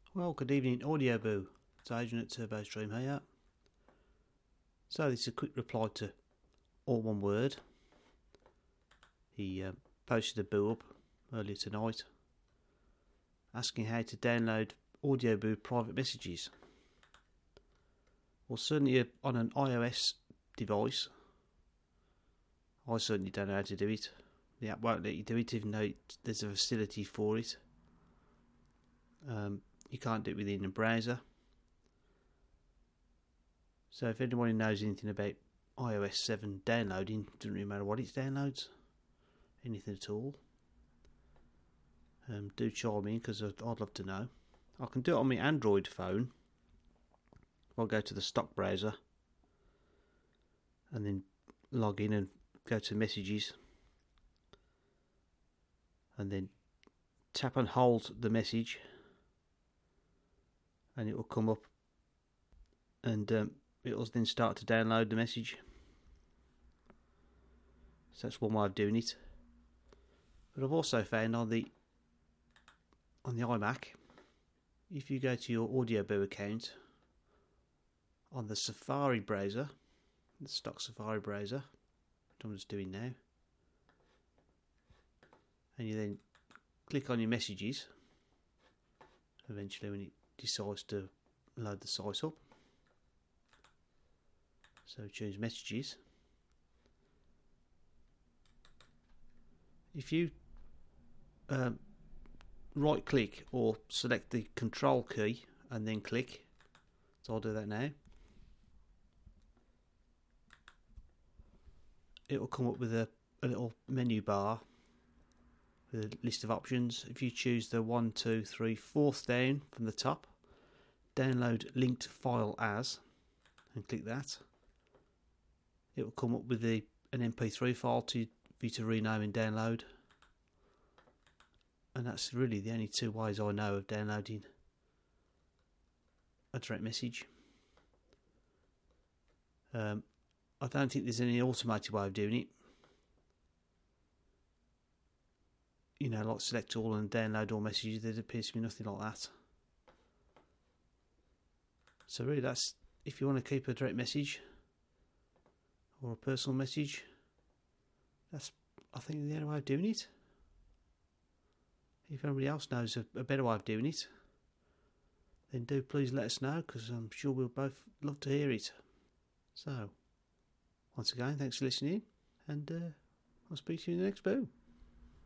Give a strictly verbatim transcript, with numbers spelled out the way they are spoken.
Well, good evening, Audio Boo. It's Adrian at TurboStream here. So this is a quick reply to All One Word. He uh, posted a boo up earlier tonight asking how to download Audio Boo private messages. Well, certainly on an iOS device, I certainly don't know how to do it. The app won't let you do it even though it, there's a facility for it. Um, you can't do it within a browser. So if anyone knows anything about i O S seven downloading, doesn't really matter what it downloads, anything at all, um, do chime in because I'd, I'd love to know. I can do it on my Android phone. I'll go to the stock browser and then log in and go to messages and then tap and hold the message and it will come up and um, it will then start to download the message. So that's one way of doing it. But I've also found on the on the iMac, if you go to your AudioBoo account on the Safari browser, the stock Safari browser, which I'm just doing now, and you then click on your messages, eventually when it decides to load the site up. So choose messages. If you um, right click or select the control key and then click, so I'll do that now, it will come up with a, a little menu bar with a list of options. If you choose the one, two, three, fourth down from the top, download linked file as, and click that, it will come up with the, an M P three file to, for you to rename and download. And that's really the only two ways I know of downloading a direct message. Um, I don't think there's any automated way of doing it. You know, like select all and download all messages, there appears to be nothing like that. So really that's, if you want to keep a direct message or a personal message, that's, I think, the only way of doing it. If anybody else knows a, a better way of doing it, then do please let us know, because I'm sure we'll both love to hear it. So, once again, thanks for listening, and uh, I'll speak to you in the next boo.